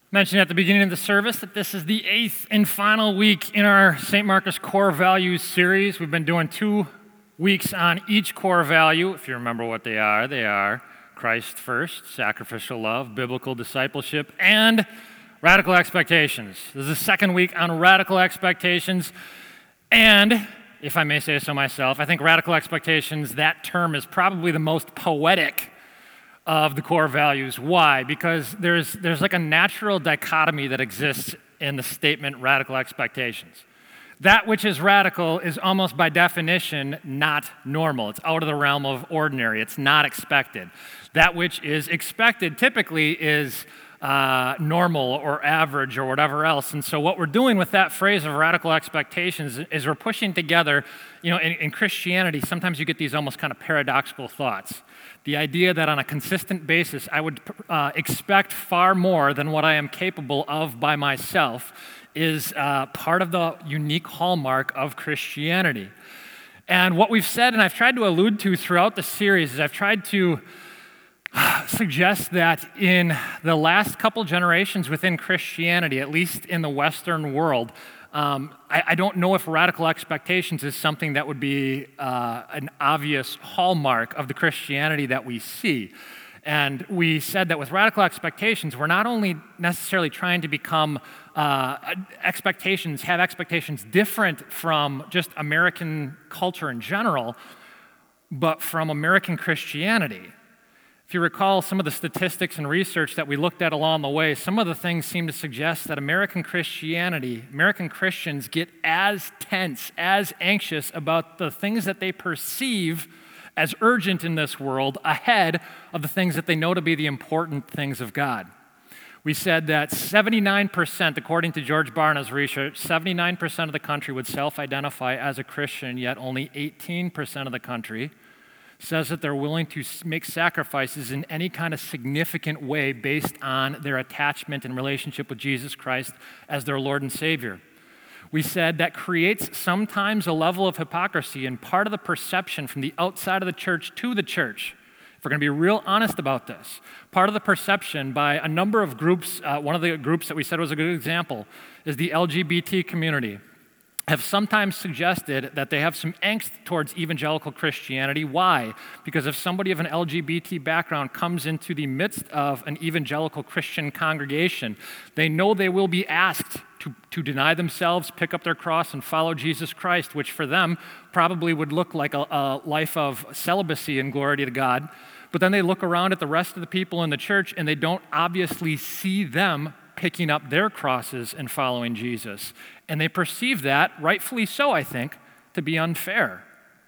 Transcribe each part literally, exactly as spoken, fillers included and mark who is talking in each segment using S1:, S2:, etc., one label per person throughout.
S1: Mentioned at the beginning of the service that this is the eighth and final week in our Saint Marcus Core Values series. We've been doing two weeks on each core value. If you remember what they are, they are Christ first, sacrificial love, biblical discipleship, and radical expectations. This is the second week on radical expectations. And, if I may say so myself, I think radical expectations, that term is probably the most poetic of the core values. Why? Because there's there's like a natural dichotomy that exists in the statement radical expectations. That which is radical is almost by definition not normal. It's out of the realm of ordinary. It's not expected. That which is expected typically is uh, normal or average or whatever else. And so what we're doing with that phrase of radical expectations is we're pushing together, you know, in, in Christianity, sometimes you get these almost kind of paradoxical thoughts. The idea that on a consistent basis, I would uh, expect far more than what I am capable of by myself is uh, part of the unique hallmark of Christianity. And what we've said, and I've tried to allude to throughout the series, is I've tried to suggest that in the last couple generations within Christianity, at least in the Western world, Um, I, I don't know if radical expectations is something that would be uh, an obvious hallmark of the Christianity that we see. And we said that with radical expectations, we're not only necessarily trying to become uh, expectations, have expectations different from just American culture in general, but from American Christianity. If you recall some of the statistics and research that we looked at along the way, some of the things seem to suggest that American Christianity, American Christians get as tense, as anxious about the things that they perceive as urgent in this world ahead of the things that they know to be the important things of God. We said that seventy-nine percent, according to George Barna's research, seventy-nine percent of the country would self-identify as a Christian, yet only eighteen percent of the country says that they're willing to make sacrifices in any kind of significant way based on their attachment and relationship with Jesus Christ as their Lord and Savior. We said that creates sometimes a level of hypocrisy and part of the perception from the outside of the church to the church. If we're going to be real honest about this, part of the perception by a number of groups, uh, one of the groups that we said was a good example is the L G B T community, have sometimes suggested that they have some angst towards evangelical Christianity. Why? Because if somebody of an L G B T background comes into the midst of an evangelical Christian congregation, they know they will be asked to, to deny themselves, pick up their cross, and follow Jesus Christ, which for them probably would look like a, a life of celibacy and glory to God. But then they look around at the rest of the people in the church, and they don't obviously see them picking up their crosses and following Jesus. And they perceive that, rightfully so, I think, to be unfair.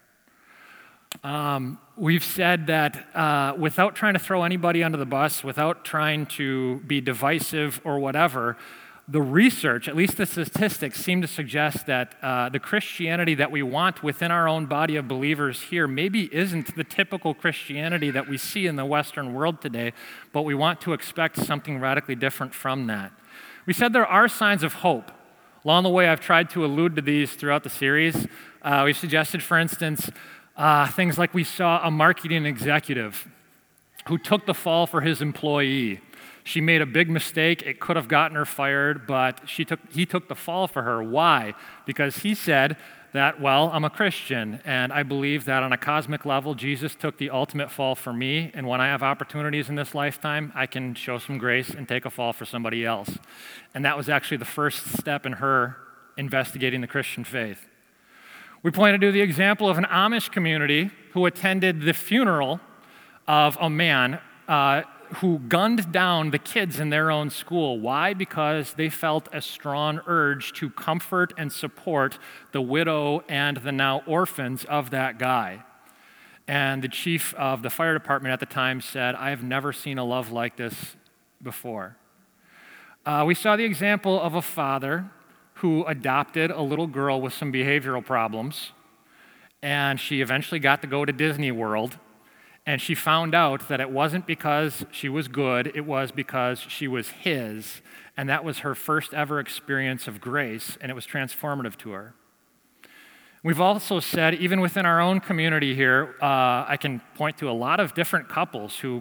S1: Um, we've said that uh, without trying to throw anybody under the bus, without trying to be divisive or whatever, the research, at least the statistics, seem to suggest that uh, the Christianity that we want within our own body of believers here maybe isn't the typical Christianity that we see in the Western world today, but we want to expect something radically different from that. We said there are signs of hope. Along the way, I've tried to allude to these throughout the series. Uh, we've suggested, for instance, uh, things like we saw a marketing executive who took the fall for his employee. She made a big mistake. It could have gotten her fired, but she took, he took the fall for her. Why? Because he said that, well, I'm a Christian, and I believe that on a cosmic level, Jesus took the ultimate fall for me, and when I have opportunities in this lifetime, I can show some grace and take a fall for somebody else. And that was actually the first step in her investigating the Christian faith. We pointed to the example of an Amish community who attended the funeral of a man uh, who gunned down the kids in their own school. Why? Because they felt a strong urge to comfort and support the widow and the now orphans of that guy. And the chief of the fire department at the time said, I have never seen a love like this before. Uh, we saw the example of a father who adopted a little girl with some behavioral problems, and she eventually got to go to Disney World. And she found out that it wasn't because she was good, it was because she was his, and that was her first ever experience of grace, and it was transformative to her. We've also said, even within our own community here, uh, I can point to a lot of different couples who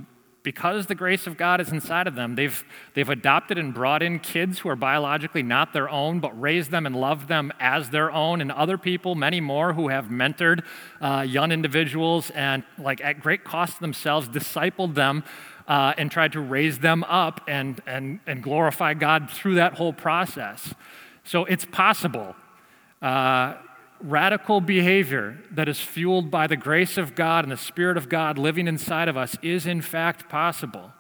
S1: Because the grace of God is inside of them, they've, they've adopted and brought in kids who are biologically not their own, but raised them and loved them as their own, and other people, many more, who have mentored uh, young individuals and, like, at great cost to themselves, discipled them uh, and tried to raise them up and, and, and glorify God through that whole process. So it's possible. Uh, Radical behavior that is fueled by the grace of God and the Spirit of God living inside of us is in fact possible.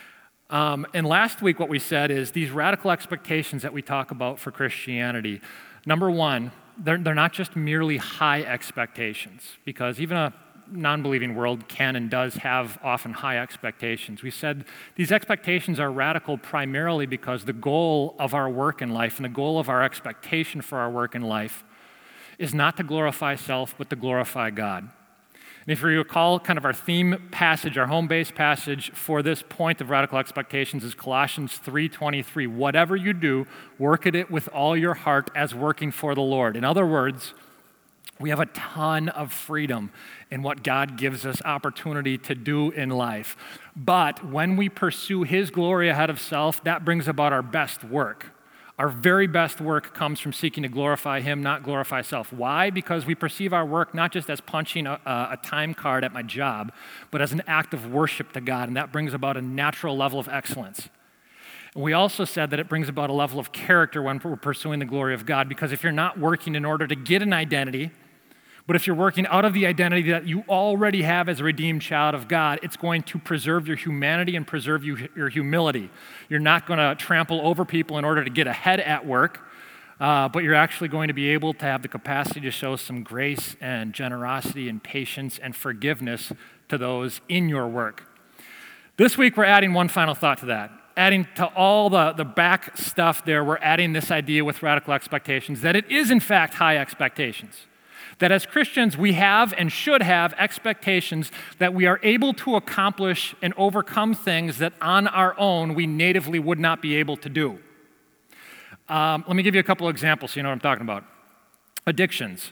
S1: Um, and last week what we said is these radical expectations that we talk about for Christianity, number one, they're, they're not just merely high expectations, because even a non-believing world can and does have often high expectations. We said these expectations are radical primarily because the goal of our work in life and the goal of our expectation for our work in life is not to glorify self, but to glorify God. And if you recall, kind of our theme passage, our home base passage for this point of radical expectations is Colossians three twenty-three. Whatever you do, work at it with all your heart as working for the Lord. In other words, we have a ton of freedom in what God gives us opportunity to do in life. But when we pursue His glory ahead of self, that brings about our best work. Our very best work comes from seeking to glorify Him, not glorify self. Why? Because we perceive our work not just as punching a, a time card at my job, but as an act of worship to God, and that brings about a natural level of excellence. And we also said that it brings about a level of character when we're pursuing the glory of God, because if you're not working in order to get an identity, but if you're working out of the identity that you already have as a redeemed child of God, it's going to preserve your humanity and preserve you, your humility. You're not going to trample over people in order to get ahead at work, uh, but you're actually going to be able to have the capacity to show some grace and generosity and patience and forgiveness to those in your work. This week, we're adding one final thought to that. Adding to all the, the back stuff there, we're adding this idea with radical expectations that it is, in fact, high expectations. That as Christians, we have and should have expectations that we are able to accomplish and overcome things that on our own we natively would not be able to do. Um, let me give you a couple of examples so you know what I'm talking about. Addictions.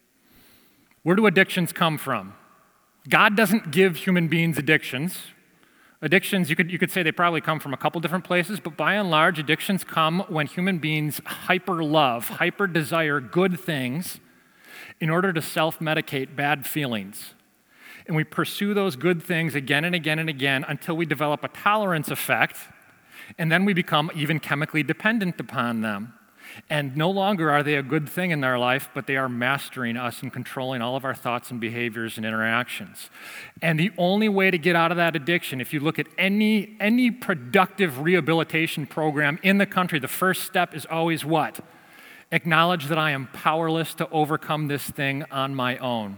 S1: Where do addictions come from? God doesn't give human beings addictions. Addictions, you could, you could say they probably come from a couple different places, but by and large, addictions come when human beings hyper-love, hyper-desire good things in order to self-medicate bad feelings. And we pursue those good things again and again and again until we develop a tolerance effect, and then we become even chemically dependent upon them. And no longer are they a good thing in our life, but they are mastering us and controlling all of our thoughts and behaviors and interactions. And the only way to get out of that addiction, if you look at any, any productive rehabilitation program in the country, the first step is always what? Acknowledge that I am powerless to overcome this thing on my own.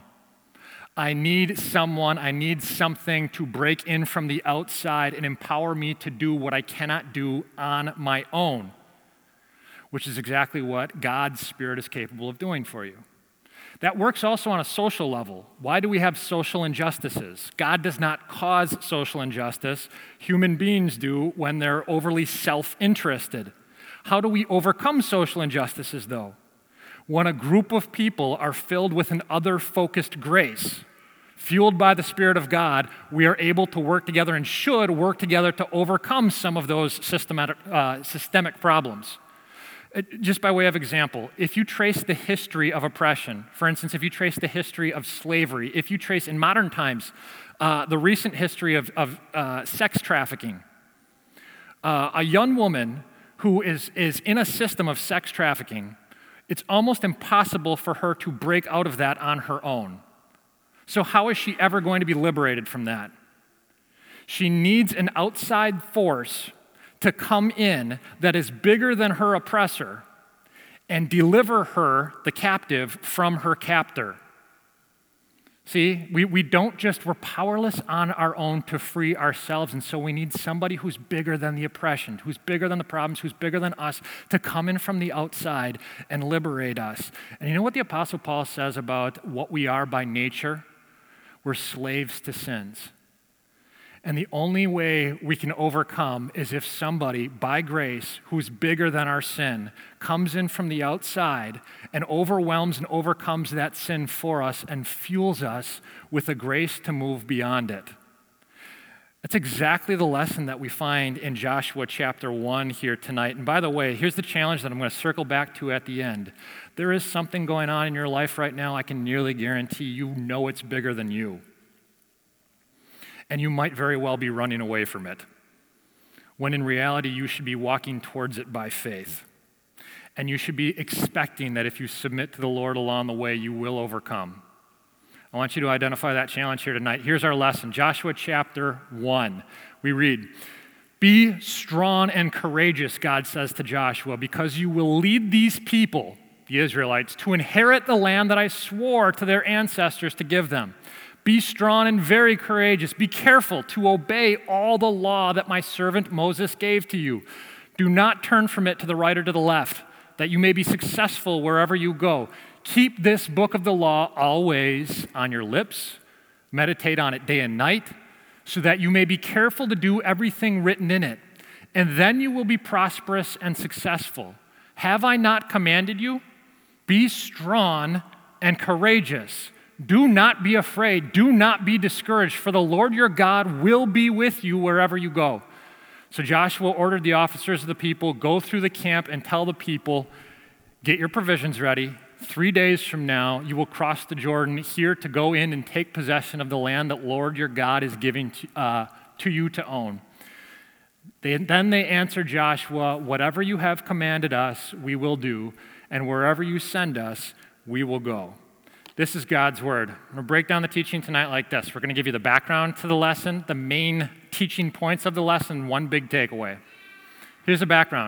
S1: I need someone, I need something to break in from the outside and empower me to do what I cannot do on my own, which is exactly what God's Spirit is capable of doing for you. That works also on a social level. Why do we have social injustices? God does not cause social injustice. Human beings do when they're overly self-interested. How do we overcome social injustices, though? When a group of people are filled with an other-focused grace, fueled by the Spirit of God, we are able to work together and should work together to overcome some of those systematic, uh, systemic problems. Just by way of example, if you trace the history of oppression, for instance, if you trace the history of slavery, if you trace in modern times uh, the recent history of, of uh, sex trafficking, uh, a young woman who is, is in a system of sex trafficking, it's almost impossible for her to break out of that on her own. So how is she ever going to be liberated from that? She needs an outside force to come in that is bigger than her oppressor and deliver her, the captive, from her captor. See, we, we don't just, we're powerless on our own to free ourselves, and so we need somebody who's bigger than the oppression, who's bigger than the problems, who's bigger than us, to come in from the outside and liberate us. And you know what the Apostle Paul says about what we are by nature? We're slaves to sins. And the only way we can overcome is if somebody, by grace, who's bigger than our sin, comes in from the outside and overwhelms and overcomes that sin for us and fuels us with a grace to move beyond it. That's exactly the lesson that we find in Joshua chapter one here tonight. And by the way, here's the challenge that I'm going to circle back to at the end. There is something going on in your life right now, I can nearly guarantee you know it's bigger than you. And you might very well be running away from it, when in reality you should be walking towards it by faith. And you should be expecting that if you submit to the Lord along the way, you will overcome. I want you to identify that challenge here tonight. Here's our lesson, Joshua chapter one. We read, "Be strong and courageous," God says to Joshua, "because you will lead these people," the Israelites, "to inherit the land that I swore to their ancestors to give them. Be strong and very courageous. Be careful to obey all the law that my servant Moses gave to you. Do not turn from it to the right or to the left, that you may be successful wherever you go. Keep this book of the law always on your lips. Meditate on it day and night, so that you may be careful to do everything written in it. And then you will be prosperous and successful. Have I not commanded you? Be strong and courageous. Do not be afraid. Do not be discouraged, for the Lord your God will be with you wherever you go." So Joshua ordered the officers of the people, "Go through the camp and tell the people, get your provisions ready. Three days from now, you will cross the Jordan here to go in and take possession of the land that Lord your God is giving to, uh, to you to own." They, then they answered Joshua, "Whatever you have commanded us, we will do, and wherever you send us, we will go." This is God's word. I'm going to break down the teaching tonight like this. We're going to give you the background to the lesson, the main teaching points of the lesson, one big takeaway. Here's the background.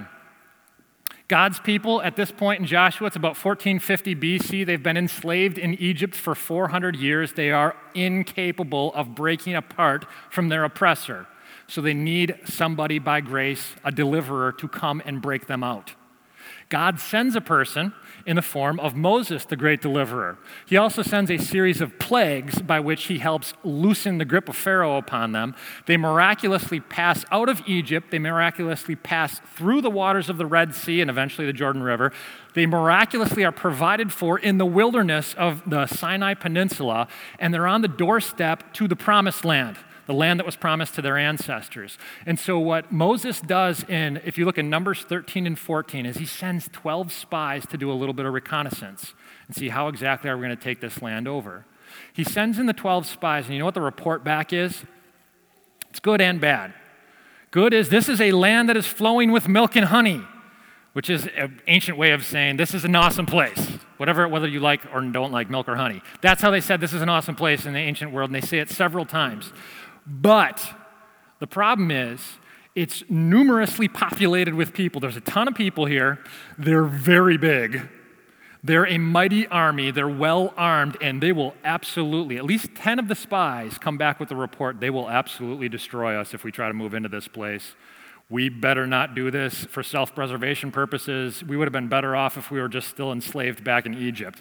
S1: God's people at this point in Joshua, it's about fourteen fifty B C. They've been enslaved in Egypt for four hundred years. They are incapable of breaking apart from their oppressor. So they need somebody by grace, a deliverer, to come and break them out. God sends a person in the form of Moses, the great deliverer. He also sends a series of plagues by which he helps loosen the grip of Pharaoh upon them. They miraculously pass out of Egypt. They miraculously pass through the waters of the Red Sea and eventually the Jordan River. They miraculously are provided for in the wilderness of the Sinai Peninsula, and they're on the doorstep to the Promised Land, the land that was promised to their ancestors. And so what Moses does in, if you look in Numbers thirteen and fourteen, is he sends twelve spies to do a little bit of reconnaissance and see how exactly are we going to take this land over. He sends in the twelve spies, and you know what the report back is? It's good and bad. Good is, this is a land that is flowing with milk and honey, which is an ancient way of saying this is an awesome place. Whatever, whether you like or don't like milk or honey. That's how they said this is an awesome place in the ancient world, and they say it several times. But the problem is, it's numerously populated with people. There's a ton of people here. They're very big. They're a mighty army. They're well armed, and they will absolutely, at least ten of the spies come back with the report, they will absolutely destroy us if we try to move into this place. We better not do this for self-preservation purposes. We would have been better off if we were just still enslaved back in Egypt.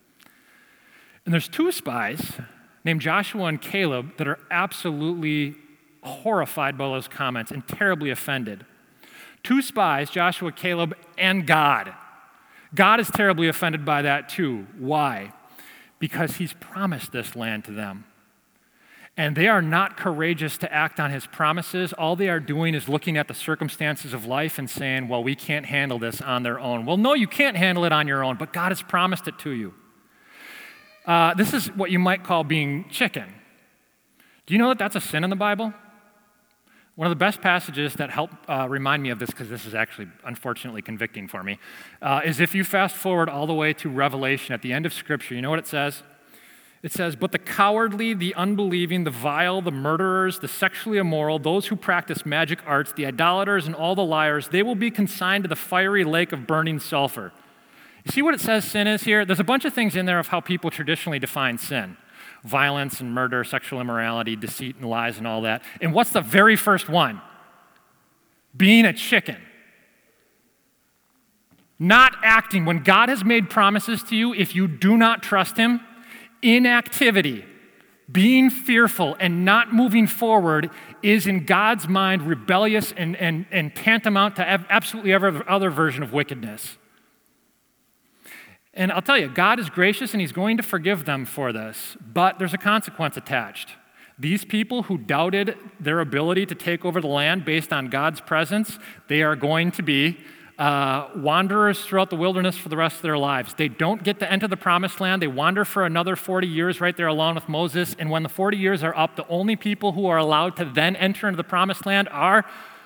S1: And there's two spies named Joshua and Caleb that are absolutely horrified by those comments and terribly offended. Two spies, Joshua, Caleb, and God. God is terribly offended by that too. Why? Because he's promised this land to them. And they are not courageous to act on his promises. All they are doing is looking at the circumstances of life and saying, well, we can't handle this on their own. Well, no, you can't handle it on your own, but God has promised it to you. Uh, this is what you might call being chicken. Do you know that that's a sin in the Bible? One of the best passages that help uh, remind me of this, because this is actually unfortunately convicting for me, uh, is if you fast forward all the way to Revelation at the end of Scripture. You know what it says? It says, "But the cowardly, the unbelieving, the vile, the murderers, the sexually immoral, those who practice magic arts, the idolaters, and all the liars, they will be consigned to the fiery lake of burning sulfur." You see what it says sin is here? There's a bunch of things in there of how people traditionally define sin. Violence and murder, sexual immorality, deceit and lies and all that. And what's the very first one? Being a chicken. Not acting. When God has made promises to you, if you do not trust him, inactivity, being fearful and not moving forward is in God's mind rebellious and, and, and tantamount to absolutely every other version of wickedness. And I'll tell you, God is gracious and he's going to forgive them for this, but there's a consequence attached. These people who doubted their ability to take over the land based on God's presence, they are going to be uh, wanderers throughout the wilderness for the rest of their lives. They don't get to enter the promised land. They wander for another forty years right there along with Moses. And when the forty years are up, the only people who are allowed to then enter into the promised land are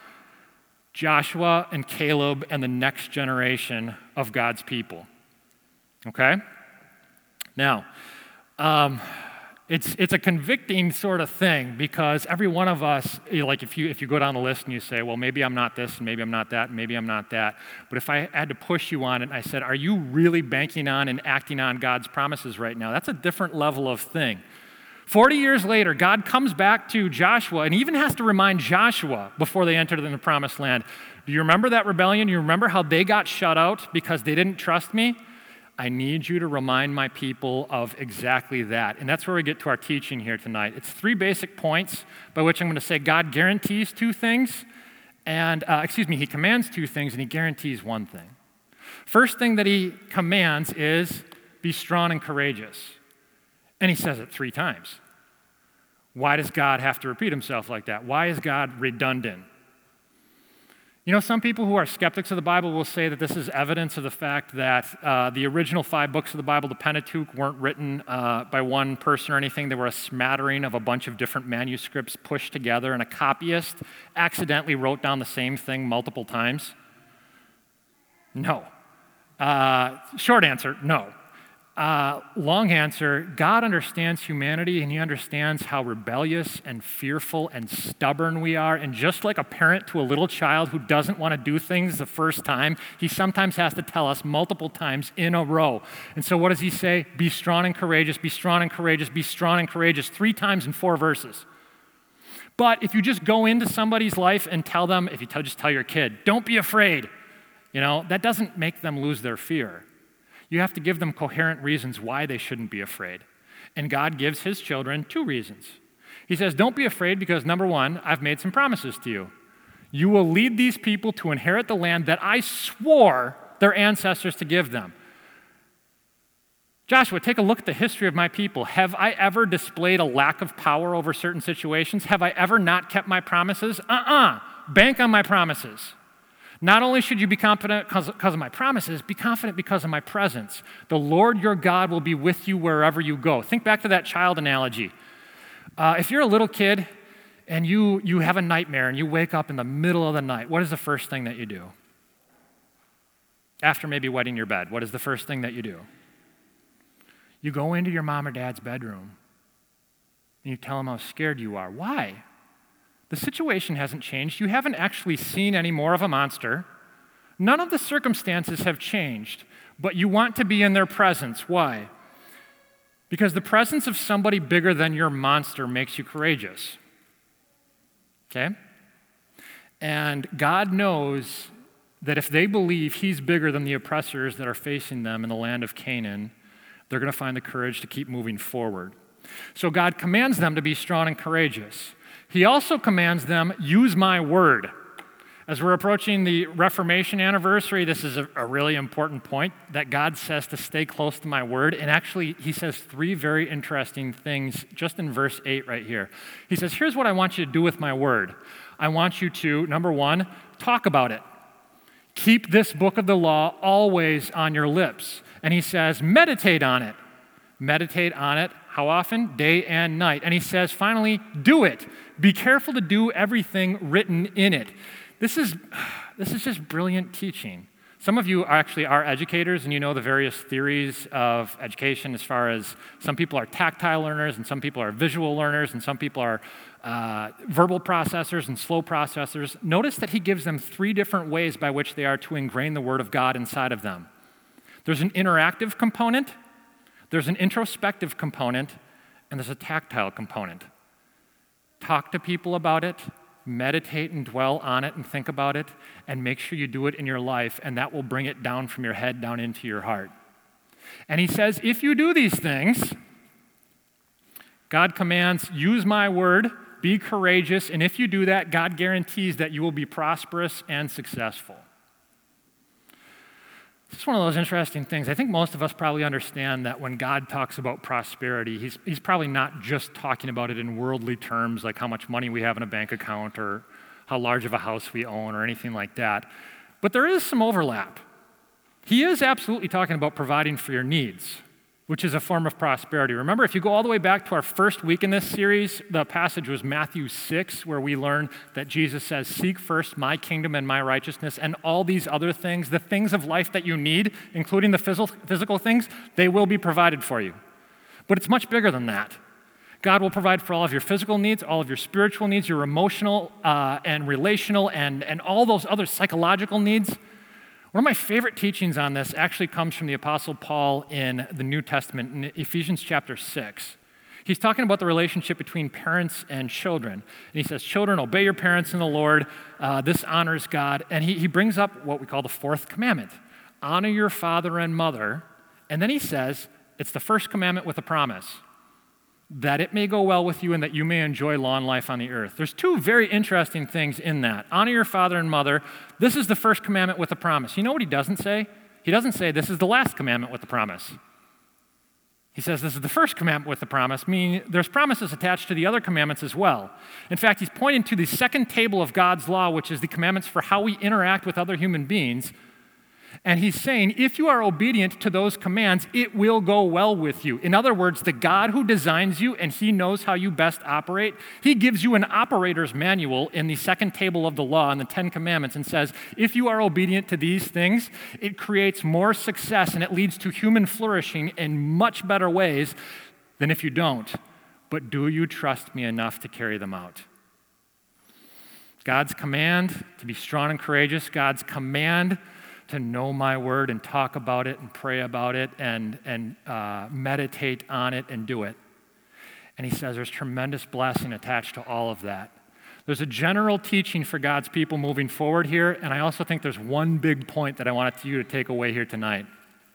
S1: Joshua and Caleb and the next generation of God's people. Okay? Now, um, It's it's a convicting sort of thing because every one of us, you know, like if you if you go down the list and you say, well, maybe I'm not this, and maybe I'm not that, and maybe I'm not that. But if I had to push you on it, and I said, are you really banking on and acting on God's promises right now? That's a different level of thing. Forty years later, God comes back to Joshua and even has to remind Joshua before they entered in the promised land. Do you remember that rebellion? Do you remember how they got shut out because they didn't trust me? I need you to remind my people of exactly that. And that's where we get to our teaching here tonight. It's three basic points by which I'm going to say God guarantees two things, and, uh, excuse me, he commands two things, and he guarantees one thing. First thing that he commands is be strong and courageous. And he says it three times. Why does God have to repeat himself like that? Why is God redundant? You know, some people who are skeptics of the Bible will say that this is evidence of the fact that uh, the original five books of the Bible, the Pentateuch, weren't written uh, by one person or anything. They were a smattering of a bunch of different manuscripts pushed together, and a copyist accidentally wrote down the same thing multiple times. No. Uh, short answer, no. Uh, long answer, God understands humanity, and he understands how rebellious and fearful and stubborn we are. And just like a parent to a little child who doesn't want to do things the first time, he sometimes has to tell us multiple times in a row. And so what does he say? Be strong and courageous, be strong and courageous, be strong and courageous, three times in four verses. But if you just go into somebody's life and tell them, if you tell, just tell your kid, don't be afraid, you know, that doesn't make them lose their fear. You have to give them coherent reasons why they shouldn't be afraid. And God gives his children two reasons. He says, don't be afraid because, number one, I've made some promises to you. You will lead these people to inherit the land that I swore their ancestors to give them. Joshua, take a look at the history of my people. Have I ever displayed a lack of power over certain situations? Have I ever not kept my promises? Uh-uh. Bank on my promises. Not only should you be confident because of my promises, be confident because of my presence. The Lord your God will be with you wherever you go. Think back to that child analogy. Uh, if you're a little kid and you, you have a nightmare and you wake up in the middle of the night, what is the first thing that you do? After maybe wetting your bed, what is the first thing that you do? You go into your mom or dad's bedroom and you tell them how scared you are. Why? The situation hasn't changed. You haven't actually seen any more of a monster. None of the circumstances have changed, but you want to be in their presence. Why? Because the presence of somebody bigger than your monster makes you courageous. Okay? And God knows that if they believe he's bigger than the oppressors that are facing them in the land of Canaan, they're going to find the courage to keep moving forward. So God commands them to be strong and courageous. He also commands them, use my word. As we're approaching the Reformation anniversary, this is a, a really important point that God says to stay close to my word. And actually, he says three very interesting things just in verse eight right here. He says, here's what I want you to do with my word. I want you to, number one, talk about it. Keep this book of the law always on your lips. And he says, meditate on it. Meditate on it. How often? Day and night. And he says, finally, do it. Be careful to do everything written in it. This is, this is just brilliant teaching. Some of you are actually are educators, and you know the various theories of education as far as some people are tactile learners, and some people are visual learners, and some people are uh, verbal processors and slow processors. Notice that he gives them three different ways by which they are to ingrain the Word of God inside of them. There's an interactive component, there's an introspective component, and there's a tactile component. Talk to people about it, meditate and dwell on it and think about it, and make sure you do it in your life, and that will bring it down from your head down into your heart. And he says, if you do these things, God commands, use my word, be courageous, and if you do that, God guarantees that you will be prosperous and successful. It's one of those interesting things. I think most of us probably understand that when God talks about prosperity, he's, he's probably not just talking about it in worldly terms, like how much money we have in a bank account or how large of a house we own or anything like that. But there is some overlap. He is absolutely talking about providing for your needs, which is a form of prosperity. Remember, if you go all the way back to our first week in this series, the passage was Matthew six, where we learn that Jesus says, "Seek first my kingdom and my righteousness, and all these other things, the things of life that you need, including the physical things, they will be provided for you." But it's much bigger than that. God will provide for all of your physical needs, all of your spiritual needs, your emotional uh, and relational, and, and all those other psychological needs. One of my favorite teachings on this actually comes from the Apostle Paul in the New Testament, in Ephesians chapter six. He's talking about the relationship between parents and children. And he says, "Children, obey your parents in the Lord. Uh, this honors God." And he, he brings up what we call the fourth commandment. Honor your father and mother. And then he says, it's the first commandment with a promise, that it may go well with you and that you may enjoy long life on the earth. There's two very interesting things in that. Honor your father and mother. This is the first commandment with a promise. You know what he doesn't say? He doesn't say this is the last commandment with a promise. He says this is the first commandment with a promise, meaning there's promises attached to the other commandments as well. In fact, he's pointing to the second table of God's law, which is the commandments for how we interact with other human beings. And he's saying, if you are obedient to those commands, it will go well with you. In other words, the God who designs you and he knows how you best operate, he gives you an operator's manual in the second table of the law in the Ten Commandments and says, if you are obedient to these things, it creates more success and it leads to human flourishing in much better ways than if you don't. But do you trust me enough to carry them out? God's command to be strong and courageous, God's command to know my word and talk about it and pray about it and, and uh, meditate on it and do it. And he says there's tremendous blessing attached to all of that. There's a general teaching for God's people moving forward here, and I also think there's one big point that I wanted you to take away here tonight.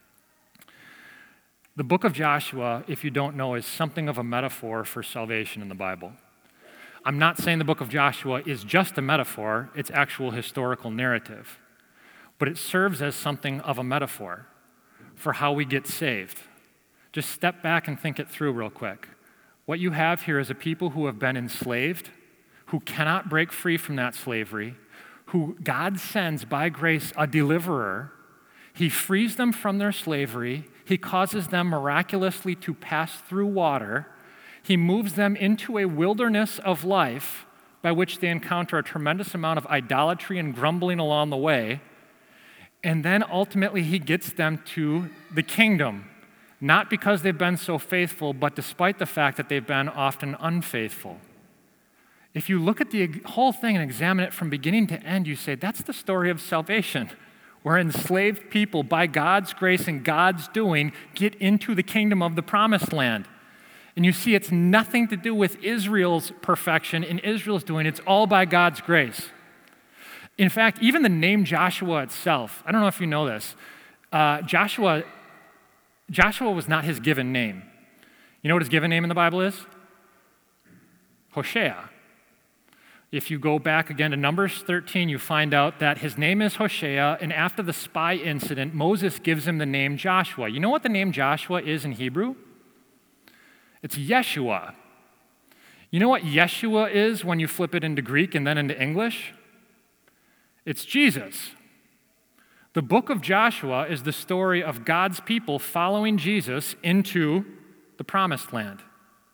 S1: The book of Joshua, if you don't know, is something of a metaphor for salvation in the Bible. I'm not saying the book of Joshua is just a metaphor, it's actual historical narrative. But it serves as something of a metaphor for how we get saved. Just step back and think it through real quick. What you have here is a people who have been enslaved, who cannot break free from that slavery, who God sends by grace a deliverer. He frees them from their slavery. He causes them miraculously to pass through water. He moves them into a wilderness of life by which they encounter a tremendous amount of idolatry and grumbling along the way. And then ultimately he gets them to the kingdom, not because they've been so faithful, but despite the fact that they've been often unfaithful. If you look at the whole thing and examine it from beginning to end, you say, that's the story of salvation, where enslaved people, by God's grace and God's doing, get into the kingdom of the promised land. And you see it's nothing to do with Israel's perfection and Israel's doing, it's all by God's grace. In fact, even the name Joshua itself, I don't know if you know this, uh, Joshua, Joshua was not his given name. You know what his given name in the Bible is? Hoshea. If you go back again to Numbers thirteen, you find out that his name is Hoshea, and after the spy incident, Moses gives him the name Joshua. You know what the name Joshua is in Hebrew? It's Yeshua. You know what Yeshua is when you flip it into Greek and then into English? It's Jesus. The book of Joshua is the story of God's people following Jesus into the promised land.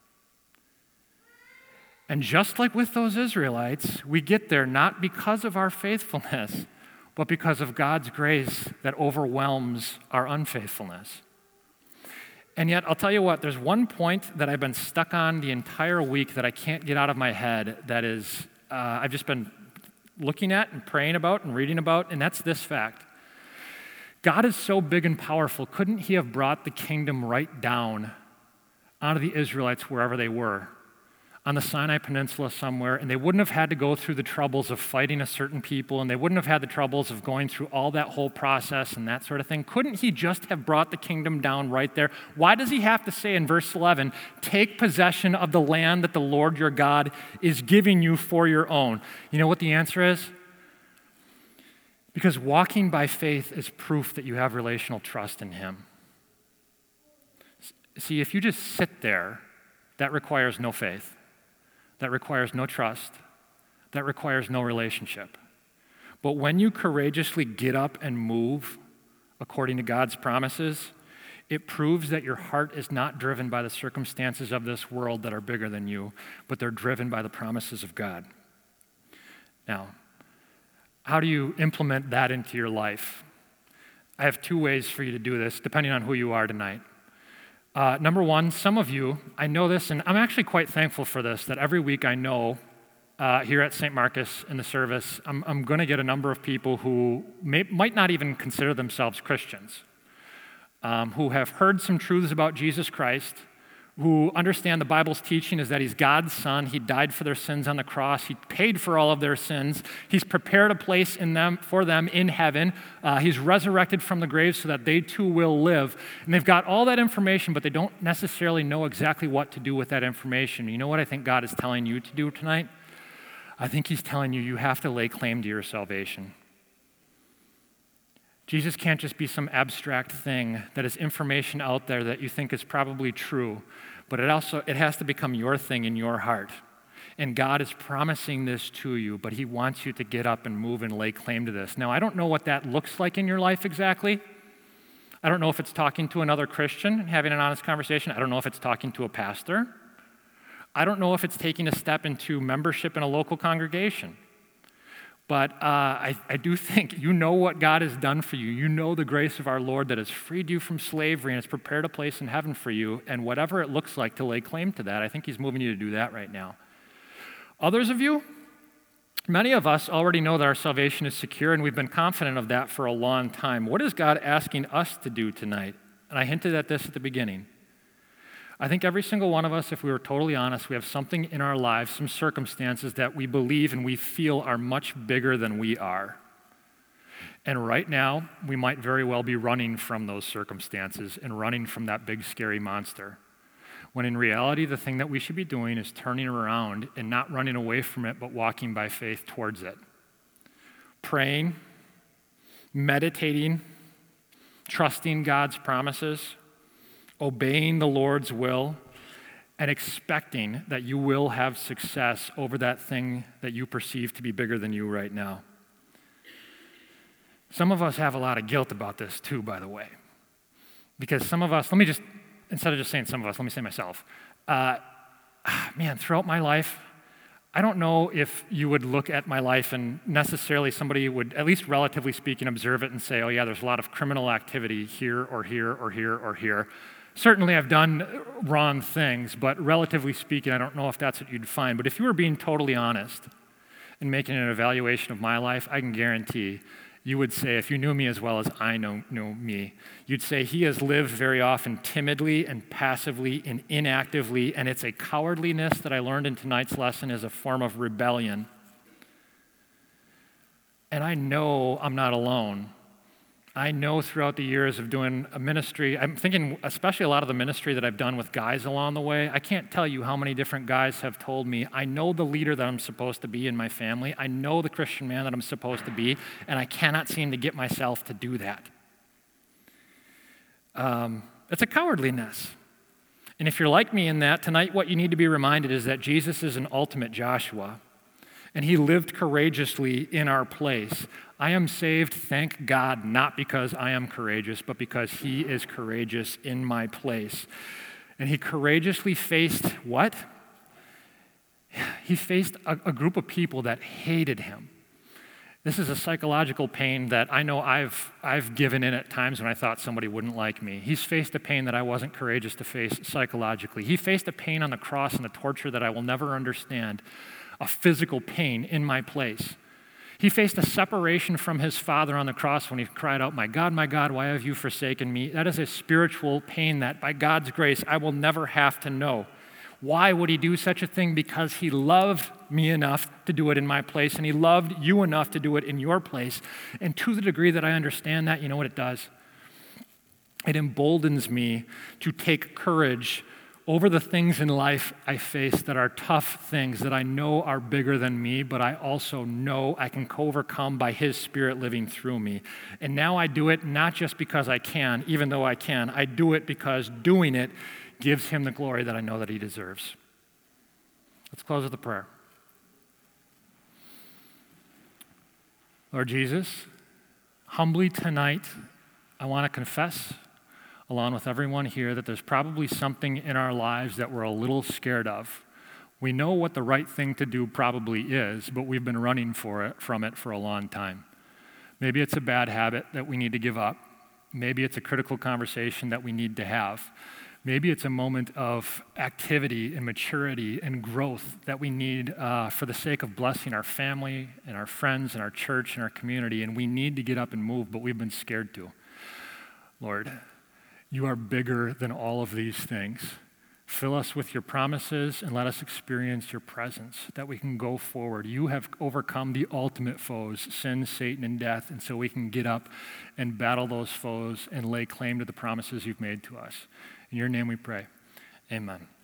S1: And just like with those Israelites, we get there not because of our faithfulness, but because of God's grace that overwhelms our unfaithfulness. And yet, I'll tell you what, there's one point that I've been stuck on the entire week that I can't get out of my head that is, uh, I've just been looking at and praying about and reading about, and that's this fact. God is so big and powerful, couldn't he have brought the kingdom right down onto the Israelites wherever they were, on the Sinai Peninsula somewhere, and they wouldn't have had to go through the troubles of fighting a certain people, and they wouldn't have had the troubles of going through all that whole process and that sort of thing? Couldn't he just have brought the kingdom down right there? Why does he have to say in verse eleven, take possession of the land that the Lord your God is giving you for your own? You know what the answer is? Because walking by faith is proof that you have relational trust in him. See, if you just sit there, that requires no faith. That requires no trust. That requires no relationship. But when you courageously get up and move according to God's promises, it proves that your heart is not driven by the circumstances of this world that are bigger than you, but they're driven by the promises of God. Now, how do you implement that into your life? I have two ways for you to do this, depending on who you are tonight. Uh, number one, some of you, I know this, and I'm actually quite thankful for this, that every week I know uh, here at Saint Marcus in the service, I'm, I'm going to get a number of people who may, might not even consider themselves Christians, um, who have heard some truths about Jesus Christ, who understand the Bible's teaching is that he's God's son. He died for their sins on the cross. He paid for all of their sins. He's prepared a place in them for them in heaven. Uh, he's resurrected from the grave so that they too will live. And they've got all that information, but they don't necessarily know exactly what to do with that information. You know what I think God is telling you to do tonight? I think he's telling you you have to lay claim to your salvation. Jesus can't just be some abstract thing that is information out there that you think is probably true, but it also it has to become your thing in your heart. And God is promising this to you, but he wants you to get up and move and lay claim to this. Now, I don't know what that looks like in your life exactly. I don't know if it's talking to another Christian and having an honest conversation. I don't know if it's talking to a pastor. I don't know if it's taking a step into membership in a local congregation. But uh, I, I do think you know what God has done for you. You know the grace of our Lord that has freed you from slavery and has prepared a place in heaven for you. And whatever it looks like to lay claim to that, I think he's moving you to do that right now. Others of you, many of us already know that our salvation is secure, and we've been confident of that for a long time. What is God asking us to do tonight? And I hinted at this at the beginning. I think every single one of us, if we were totally honest, we have something in our lives, some circumstances that we believe and we feel are much bigger than we are. And right now, we might very well be running from those circumstances and running from that big, scary monster. When in reality, the thing that we should be doing is turning around and not running away from it, but walking by faith towards it. Praying, meditating, trusting God's promises, obeying the Lord's will, and expecting that you will have success over that thing that you perceive to be bigger than you right now. Some of us have a lot of guilt about this too, by the way. Because some of us, let me just, instead of just saying some of us, let me say myself. Uh, man, throughout my life, I don't know if you would look at my life and necessarily somebody would, at least relatively speaking, observe it and say, oh yeah, there's a lot of criminal activity here or here or here or here. Certainly I've done wrong things, but relatively speaking, I don't know if that's what you'd find. But if you were being totally honest and making an evaluation of my life, I can guarantee you would say, if you knew me as well as I know, know me, you'd say he has lived very often timidly and passively and inactively, and it's a cowardliness that I learned in tonight's lesson is a form of rebellion. And I know I'm not alone. I know throughout the years of doing a ministry, I'm thinking especially a lot of the ministry that I've done with guys along the way, I can't tell you how many different guys have told me, I know the leader that I'm supposed to be in my family, I know the Christian man that I'm supposed to be, and I cannot seem to get myself to do that. Um, it's a cowardliness. And if you're like me in that, tonight what you need to be reminded is that Jesus is an ultimate Joshua, and he lived courageously in our place. I am saved, thank God, not because I am courageous, but because he is courageous in my place. And he courageously faced what? He faced a, a group of people that hated him. This is a psychological pain that I know I've, I've given in at times when I thought somebody wouldn't like me. He's faced a pain that I wasn't courageous to face psychologically. He faced a pain on the cross and the torture that I will never understand, a physical pain in my place. He faced a separation from his Father on the cross when he cried out, my God, my God, why have you forsaken me? That is a spiritual pain that by God's grace I will never have to know. Why would he do such a thing? Because he loved me enough to do it in my place, and he loved you enough to do it in your place. And to the degree that I understand that, you know what it does? It emboldens me to take courage over the things in life I face that are tough things that I know are bigger than me, but I also know I can overcome by His Spirit living through me. And now I do it not just because I can, even though I can. I do it because doing it gives Him the glory that I know that He deserves. Let's close with a prayer. Lord Jesus, humbly tonight, I want to confess, along with everyone here, that there's probably something in our lives that we're a little scared of. We know what the right thing to do probably is, but we've been running for it, from it for a long time. Maybe it's a bad habit that we need to give up. Maybe it's a critical conversation that we need to have. Maybe it's a moment of activity and maturity and growth that we need uh, for the sake of blessing our family and our friends and our church and our community, and we need to get up and move, but we've been scared to. Lord, You are bigger than all of these things. Fill us with Your promises and let us experience Your presence, that we can go forward. You have overcome the ultimate foes, sin, Satan, and death, and so we can get up and battle those foes and lay claim to the promises You've made to us. In Your name we pray. Amen.